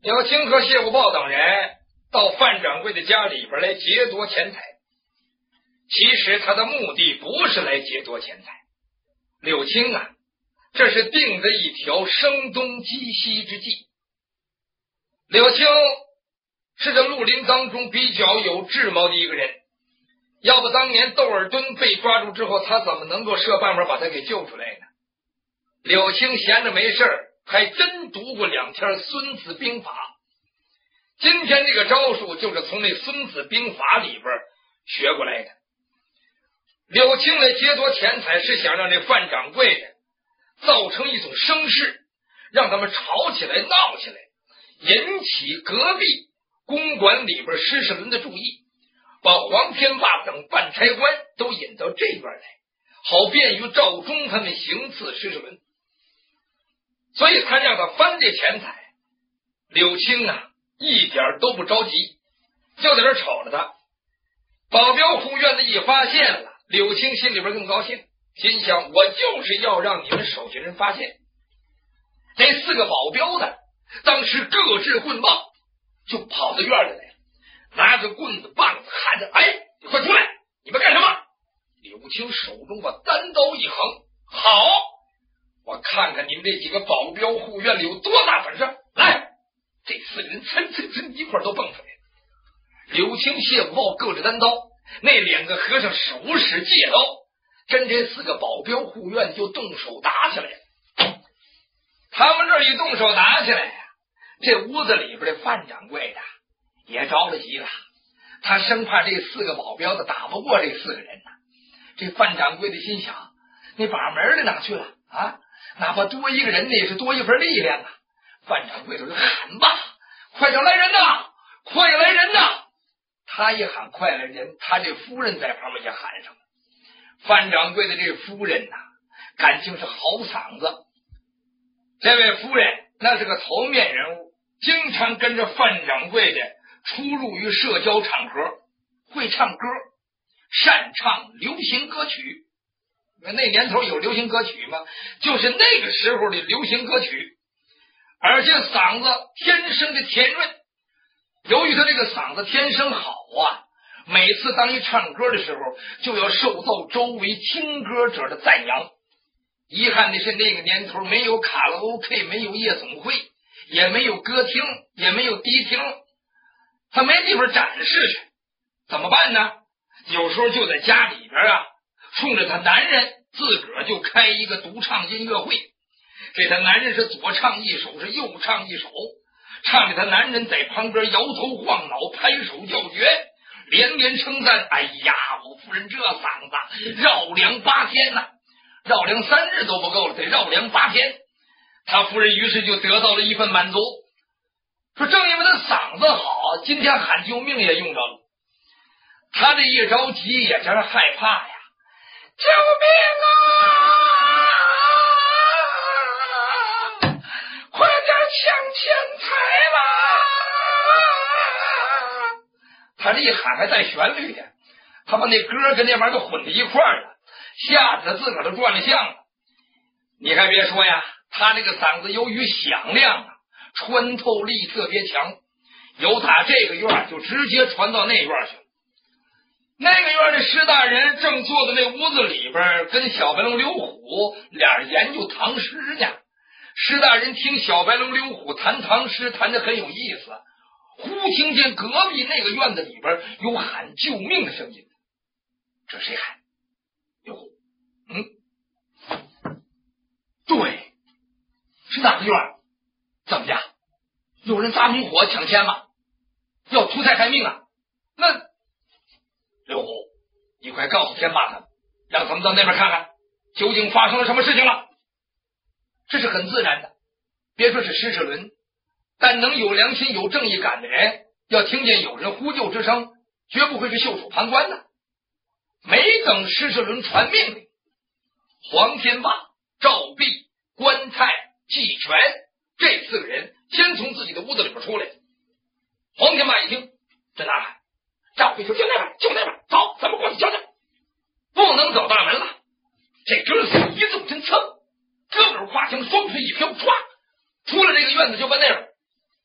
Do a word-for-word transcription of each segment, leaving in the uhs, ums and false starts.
柳青和谢五豹等人到范掌柜的家里边来劫夺钱财，其实他的目的不是来劫夺钱财。柳青啊，这是定的一条声东击西之计。柳青是这绿林当中比较有智谋的一个人，要不当年窦尔敦被抓住之后，他怎么能够设办法把他给救出来呢？柳青闲着没事还真读过两天《孙子兵法》，今天这个招数就是从那《孙子兵法》里边学过来的。柳青来劫夺钱财是想让这范掌柜的造成一种声势，让他们吵起来闹起来，引起隔壁公馆里边施世伦的注意，把黄天霸等办差官都引到这边来，好便于赵忠他们行刺施世伦。所以他让他翻这钱财。柳青啊一点都不着急，就在这瞅着他。保镖护院的一发现了，柳青心里边更高兴，心想我就是要让你们手下人发现。这四个保镖的当时各自棍棒，就跑到院里来，拿着棍子棒子喊着：“哎，你快出来！你们干什么？”柳青手中把单刀一横：“好，我看看你们这几个保镖护院里有多大本事！来！”这四个人噌噌噌一块都蹦出来。柳青、谢五豹各着单刀，那两个和尚手使戒刀，跟这四个保镖护院就动手打起来了。他们这一动手打起来呀，这屋子里边的范掌柜的也着了急了，他生怕这四个保镖的打不过这四个人呢。这范掌柜的心想，那把门的哪去了啊？哪怕多一个人，那也是多一份力量啊。范掌柜的就喊吧：“快点来人呐！快来人呐！”他一喊快来人，他这夫人在旁边也喊上了。范掌柜的这夫人呐，感情是好嗓子。这位夫人那是个头面人物，经常跟着范掌柜的出入于社交场合，会唱歌，擅唱流行歌曲。那年头有流行歌曲吗？就是那个时候的流行歌曲。而且嗓子天生的甜润，由于他这个嗓子天生好啊，每次当一唱歌的时候，就要受到周围听歌者的赞扬。遗憾的是那个年头没有卡拉 OK， 没有夜总会，也没有歌厅，也没有迪厅，他没地方展示去，怎么办呢？有时候就在家里边啊，冲着他男人自个儿就开一个独唱音乐会，给他男人是左唱一首，是右唱一首，唱给他男人在旁边摇头晃脑，拍手叫绝，连连称赞：“哎呀，我夫人这嗓子绕梁八天呐、啊，绕梁三日都不够了，得绕梁八天。”他夫人于是就得到了一份满足，说正因为他嗓子好，今天喊救命也用着了。他这一着急也真是害怕呀，救命啊！快点抢钱财啦！他这一喊还带旋律的，他把那歌跟那玩意儿都混在一块儿了，吓得他自个儿都转了相了。你还别说呀，他这个嗓子由于响亮啊，穿透力特别强，由打这个院就直接传到那院去了。那个院的施大人正坐在那屋子里边，跟小白龙刘虎俩人研究唐诗呢。施大人听小白龙刘虎谈唐诗谈得很有意思，忽听见隔壁那个院子里边有喊救命的声音。这谁喊？刘虎。嗯，对，是哪个院？怎么的？有人砸明火抢钱吗？要图财害命啊？那刘虎，你快告诉天霸他们，让他们到那边看看究竟发生了什么事情了。这是很自然的，别说是施世伦，但能有良心有正义感的人，要听见有人呼救之声，绝不会是袖手旁观的。没等施世伦传命令，黄天霸、赵弼、关泰、季全这四个人先从自己的屋子里边出来。黄天霸一听，在哪儿？赵弼说：“就那边，就那边，走，咱们过去瞧瞧。”不能走大门了，这哥仨一纵身噌，个个跨墙，双腿一飘，唰，出了这个院子就奔那边。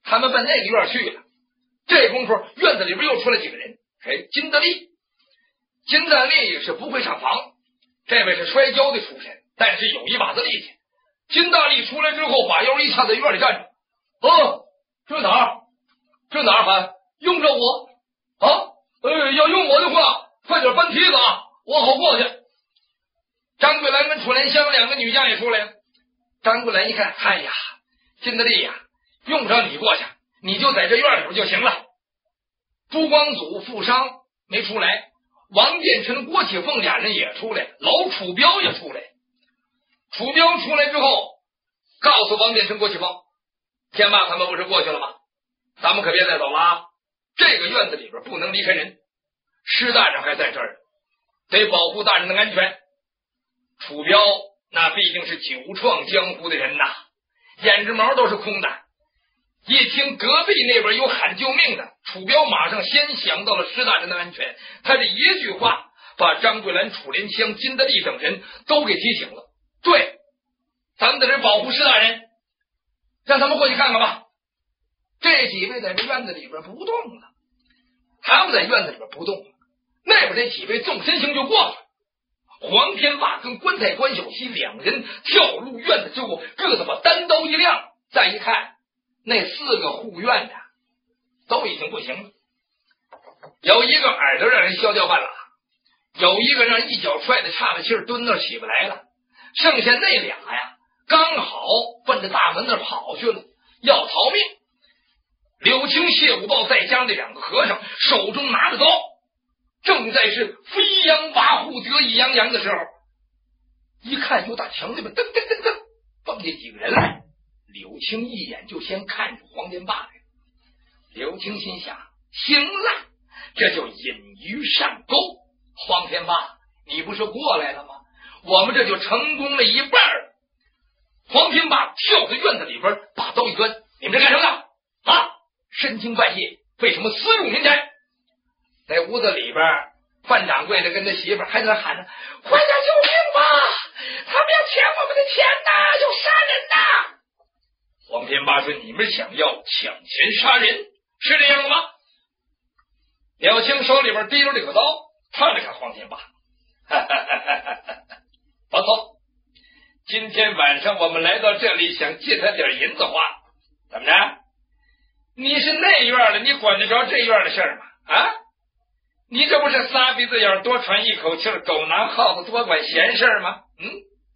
他们奔那个院去了。这功夫院子里边又出来几个人，谁？金德利。金德利是不会上房，这位是摔跤的出身，但是有一把子力气。金大力出来之后，把腰一下在院里站着。哦，这哪儿？这哪儿还用着我啊？呃，要用我的话，快点搬梯子啊，我好过去。张桂兰跟楚莲香两个女将也出来了。张桂兰一看，哎呀，金德利呀，用不着你过去，你就在这院里边就行了。朱光祖、富商没出来，王殿臣、郭启凤俩人也出来，老楚彪也出来。楚彪出来之后，告诉王殿臣、郭启凤，天霸他们不是过去了吗？咱们可别再走了啊！这个院子里边不能离开人，施大人还在这儿，得保护大人的安全。楚彪那毕竟是久创江湖的人呐，眼直毛都是空的。一听隔壁那边有喊救命的，楚彪马上先想到了施大人的安全。他这一句话把张桂兰、楚莲香、金德利等人都给提醒了。对，咱们在这保护施大人，让他们过去看看吧。这几位在这院子里边不动了，他们在院子里边不动了，那边这几位纵身行就过去了。黄天霸跟关太关小西两人跳入院子之后，个子把单刀一亮，再一看，那四个护院的都已经不行了，有一个耳朵让人削掉半拉，有一个让一脚踹的岔了气儿，蹲那儿起不来了，剩下那俩呀，刚好奔着大门那儿跑去了，要逃命。柳青、谢武豹再加上那两个和尚，手中拿着刀，正在是飞扬跋扈、得意洋洋的时候，一看有打墙那边噔噔噔噔蹦下几个人来。柳青一眼就先看着黄天霸来了。柳青心想，行了，这就引鱼上钩。黄天霸，你不是过来了吗？我们这就成功了一半了。黄天霸跳到院子里边，把刀一端，你们这干什么呢？啊！深更半夜为什么私入民宅？在屋子里边，范掌柜的跟他媳妇还在那喊着，快点救命吧，他们要抢我们的钱呐，要杀人呐。黄天霸说，你们想要抢钱杀人，是这样的吗？柳青手里边提着这个刀，看了看黄天霸，哈哈哈哈哈，不错，今天晚上我们来到这里想借他点银子花，怎么着？你是那院的，你管得着这院的事儿吗？啊，你这不是仨鼻子眼多喘一口气，狗拿耗子多管闲事吗？嗯。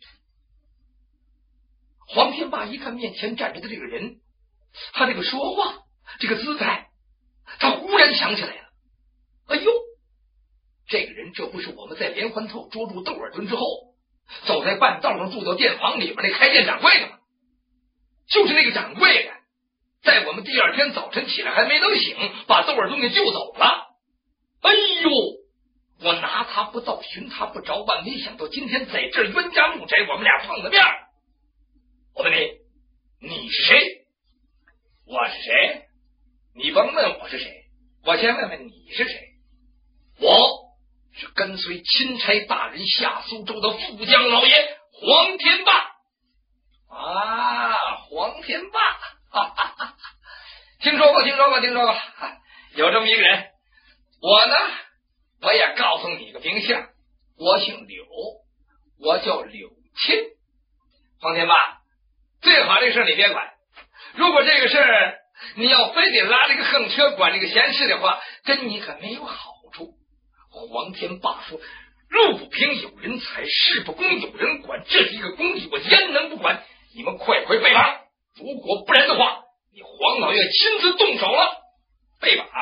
黄天霸一看面前站着的这个人，他这个说话，这个姿态，他忽然想起来了，哎呦，这个人这不是我们在连环头捉住窦尔敦之后，走在半道上住到店房里边那开店掌柜的吗？就是那个掌柜的，在我们第二天早晨起来还没能醒，把窦尔敦给救走了。哎呦，我拿他不到，寻他不着，万没想到今天在这冤家路窄，我们俩碰了面。我问你，你是谁？我是谁？你甭问我是谁，我先问问你是谁。我是跟随钦差大人下苏州的副将老爷黄天霸。啊，黄天霸，哈哈哈，听说过，听说过，听说过，有这么一个人。我呢，我也告诉你个名姓，我姓柳，我叫柳钦。黄天霸，最好这事你别管，如果这个事儿你要非得拉这个横车管这个闲事的话，跟你可没有好处。黄天霸说，路不平有人踩，事不公有人管，这是一个公理，我焉能不管？你们快快备马，如果不然的话，你黄老爷亲自动手了。备马，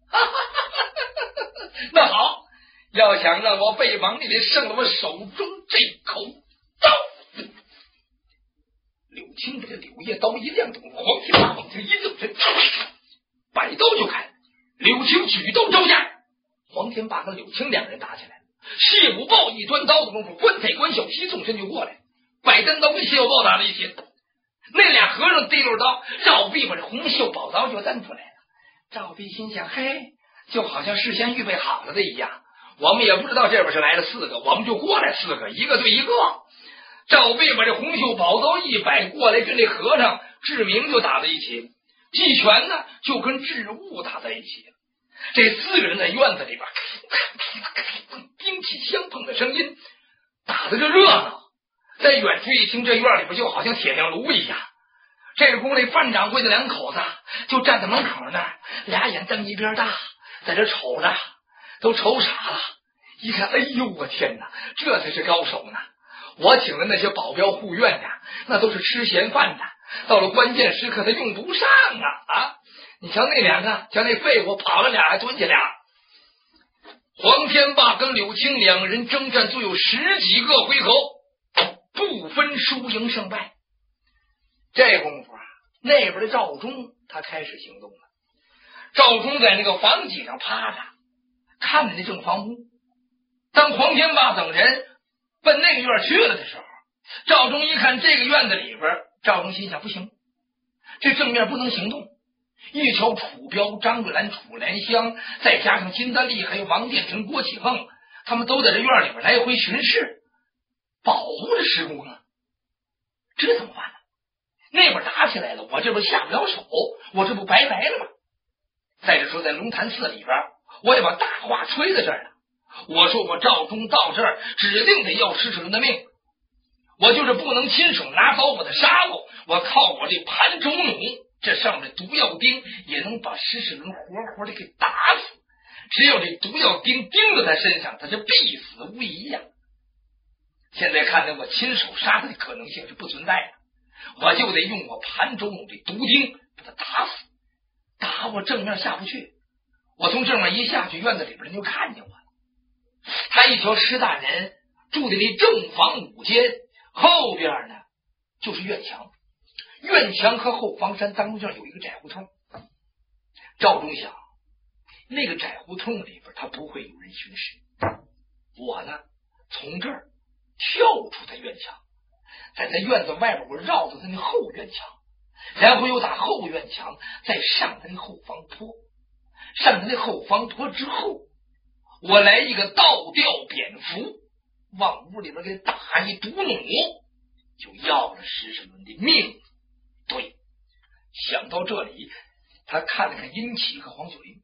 那好，要想让我备马，你得胜了我手中这口刀。柳青给这柳叶刀一亮，黄天霸往前一纵身，摆刀就砍。柳青举刀招架，黄天霸跟柳青两人打起来了。谢武豹一端刀的功夫，关太关小西纵身就过来，摆单刀跟谢武豹打了一起。那俩和尚提溜刀，赵壁把这红袖宝刀就蹬出来了。赵壁心想，嘿，就好像事先预备好了的一样，我们也不知道这边是来了四个，我们就过来四个，一个对一个。赵壁把这红袖宝刀一摆过来，跟这和尚志明就打在一起。 季全呢就跟智悟打在一起了。这四个人在院子里边兵器相碰的声音打得这热闹，在远处一听，这院里边就好像铁亮炉一样。这个宫里范掌柜的两口子就站在门口那儿，俩眼瞪一边大，在这瞅着，都瞅傻了。一看，哎呦我天哪，这才是高手呢！我请的那些保镖护院呀，那都是吃闲饭的，到了关键时刻他用不上啊啊！你瞧那两个，瞧那废物跑了俩还蹲下俩。黄天霸跟柳青两人征战足有十几个回合，不分输赢胜败。这功夫啊，那边的赵忠他开始行动了。赵忠在那个房脊上趴着，看着那正房屋。当黄天霸等人奔那个院去了的时候，赵忠一看这个院子里边，赵忠心想，不行，这正面不能行动。一瞧楚彪、张桂兰、楚莲香，再加上金丹丽还有王殿成、郭启凤，他们都在这院里边来回巡视，保护着施公啊。这怎么办呢？那边打起来了，我这边下不了手，我这不白白了吗？再者说，在龙潭寺里边，我也把大话吹在这儿了。我说我赵忠到这儿，指定得要施主人的命。我就是不能亲手拿刀把他杀了，我靠我这盘轴弩，这上面毒药钉也能把施世伦活活的给打死。只有这毒药钉钉在他身上，他是必死无疑呀。现在看来，我亲手杀他的可能性是不存在的。我就得用我盘轴弩这毒钉把他打死，打我正面下不去。我从正面一下去，院子里边人就看见我了。他一瞧施大人住的那正房五间，后边呢就是院墙，院墙和后房山当中有一个窄胡同。赵忠想，那个窄胡同里边他不会有人巡视，我呢从这儿跳出他院墙，在他院子外边我绕到他那后院墙，然后又打后院墙再上他那后房坡，上他那后房坡之后，我来一个倒吊蝙蝠，往屋里边给打一毒弩，就要了施世伦的命。对，想到这里，他看了看殷启和黄九龄。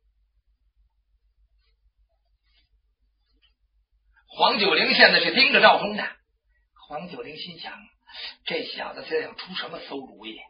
黄九龄现在是盯着赵忠的，黄九龄心想，这小子这想出什么馊主意？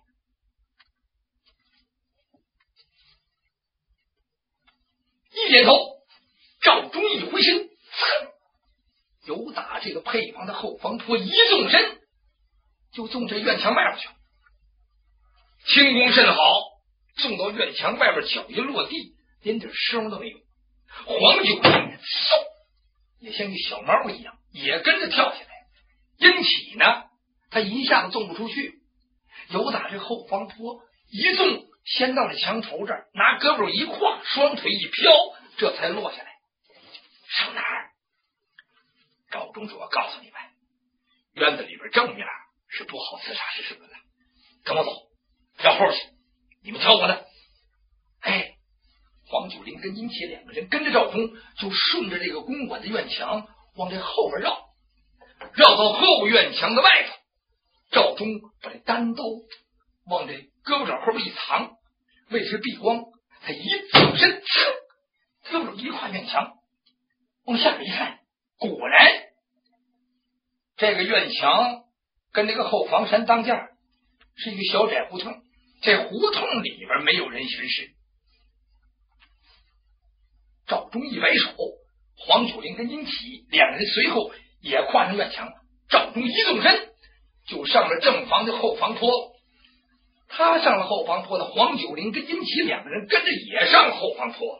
一点头，赵忠一回身，由打这个配房的后房坡一纵身，就纵这院墙外边去。轻功甚好，纵到院墙外边，脚一落地，连点声都没有。黄九龄嗖，也像一小猫一样，也跟着跳下来。殷启呢，他一下子纵不出去，由打这后房坡一纵，先到这墙头这儿，拿胳膊一跨，双腿一飘，这才落下来。上哪儿？赵忠说，我告诉你们，院子里边正面是不好刺杀施世伦的，跟我走，绕后去，你们瞧我的。哎，黄九龄跟殷启两个人跟着赵忠，就顺着这个公馆的院墙往这后边绕，绕到后院墙的外头。赵忠把这单刀往这胳膊肘后边一藏，为是避光，他一纵身，胳膊肘一跨院墙，往下边一看，果然这个院墙跟这个后房山当间是一个小窄胡同，这胡同里边没有人巡视。赵忠一摆手，黄九龄跟殷启两人随后也跨上院墙，赵忠一纵身就上了正房的后房坡。他上了后房坡的，黄九龄跟殷启两个人跟着也上了后房坡。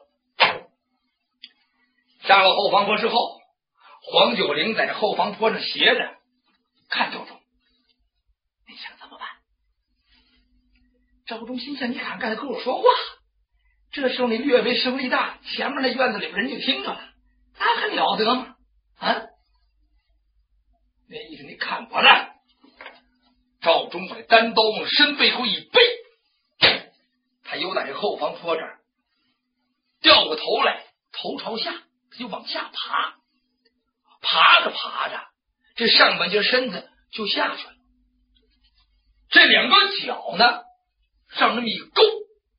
上了后房坡之后，黄九龄在后房坡上斜着看赵忠，你想怎么办？赵忠心想，你敢敢跟我说话？这时候你略微声力大，前面那院子里边人就听着了，那还了得吗？啊，那意思你看我呢。赵忠把单刀往身背后一背，他又在这后房坡这儿掉过头来，头朝下，他就往下爬，爬着爬着，这上半截身子就下去了。这两个脚呢，上那么一勾，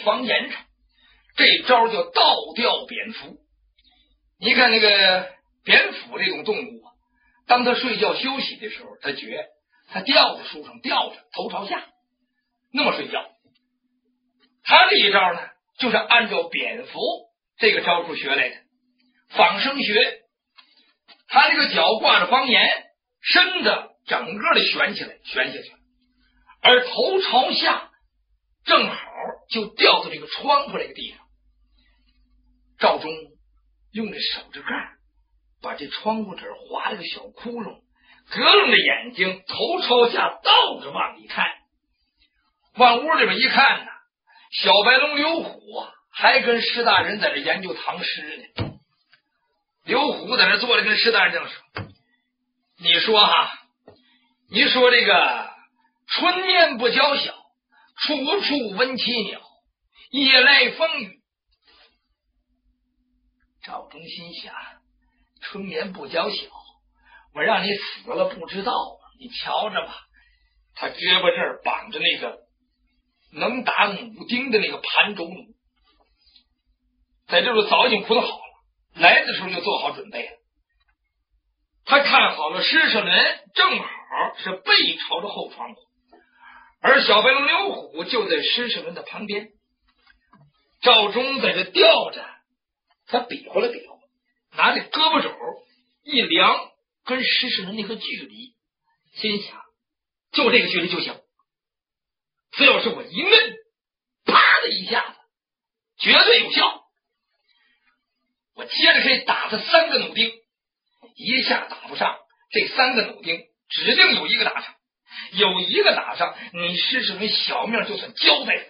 房檐上。这招叫倒吊蝙蝠。你看那个蝙蝠这种动物啊，当他睡觉休息的时候，他觉他吊在树上吊着，头朝下那么睡觉。他这一招呢，就是按照蝙蝠这个招数学来的，仿生学。他这个脚挂着房檐，身子整个的悬起来，悬下去，而头朝下，正好就掉到这个窗户这个地方。赵忠用这手指盖把这窗户纸划了个小窟窿，格楞着眼睛，头朝下倒着往里看。往屋里边一看呢，小白龙刘虎啊，还跟施大人在这研究唐诗呢。刘虎在这坐着跟施大人这样说：“你说哈，你说这个春眠不觉晓，处处闻啼鸟，夜来风雨。”赵忠心想，春眠不觉晓，我让你死了不知道，你瞧着吧。他胳膊这儿绑着那个能打弩钉的那个盘轴弩，在这儿早已经铺的好了，来的时候就做好准备了。他看好了施舍伦正好是背朝着后窗户，而小白龙刘虎就在施舍伦的旁边。赵忠在这吊着，他比划了比划，拿着胳膊肘一量，跟施舍伦那个距离，心想就这个距离就行。只要是我一摁，啪的一下子，绝对有效。我接着可以打他三个弩钉，一下打不上，这三个弩钉指定有一个打上，有一个打上，你施舍伦小命就算交代了。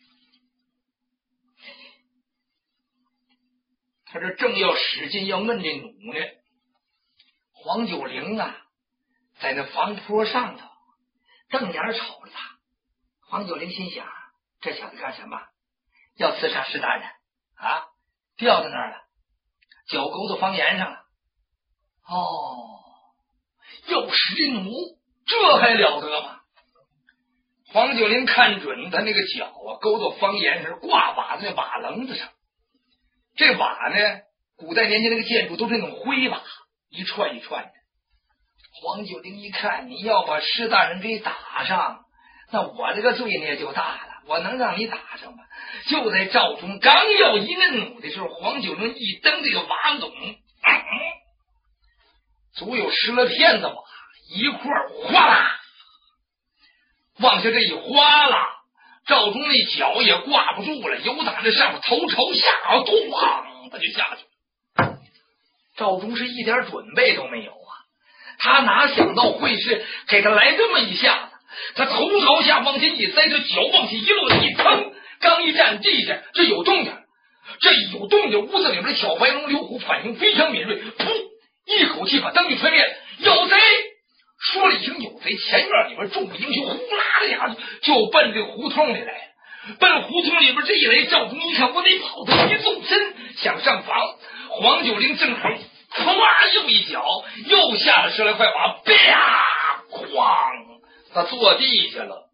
他这正要使劲要摁这弩呢，黄九龄啊，在那房坡上头瞪眼瞅着他。黄九龄心想，这小子干什么？要刺杀施大人啊？掉在那儿了，脚勾到房檐上了。哦，又使这弩，这还了得吗？黄九龄看准他那个脚啊，勾到房檐上，挂瓦在那瓦棱子上。这瓦呢，古代年间那个建筑都是那种灰瓦，一串一串的。黄九龄一看，你要把施大人给打上，那我这个罪孽就大了，我能让你打上吗？就在赵忠刚要一摁弩的时候，黄九龄一蹬这个瓦垄，嗯，足有十来片子瓦，一块哗啦往下这一哗啦，赵忠那脚也挂不住了，由打这上面头朝下，咣他就下去了。赵忠是一点准备都没有啊，他哪想到会是给他来这么一下子，他头朝下往前一栽，这脚往前一落一蹬，刚一站地下，这有动静，这有动静，屋子里面的小白龙刘虎反应非常敏锐，噗，一口气把灯就吹灭了。有贼！说了一声有贼，前院里边众目英雄呼啦的呀就奔这胡同里来了。奔胡同里边这一来，赵忠一看我得跑，他一纵身想上房，黄九龄正好咵又一脚又下了十来块瓦，啪，哐，他坐地下了。